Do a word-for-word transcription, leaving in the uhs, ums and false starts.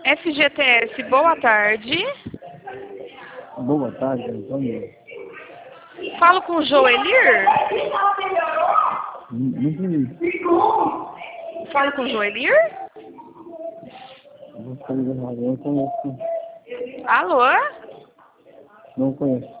F G T S, boa tarde. Boa tarde, Antônio. Falo com o Joelir? Não, não entendi. Falo com o Joelir? Não estou ligando, eu conheço. Alô? Não conheço.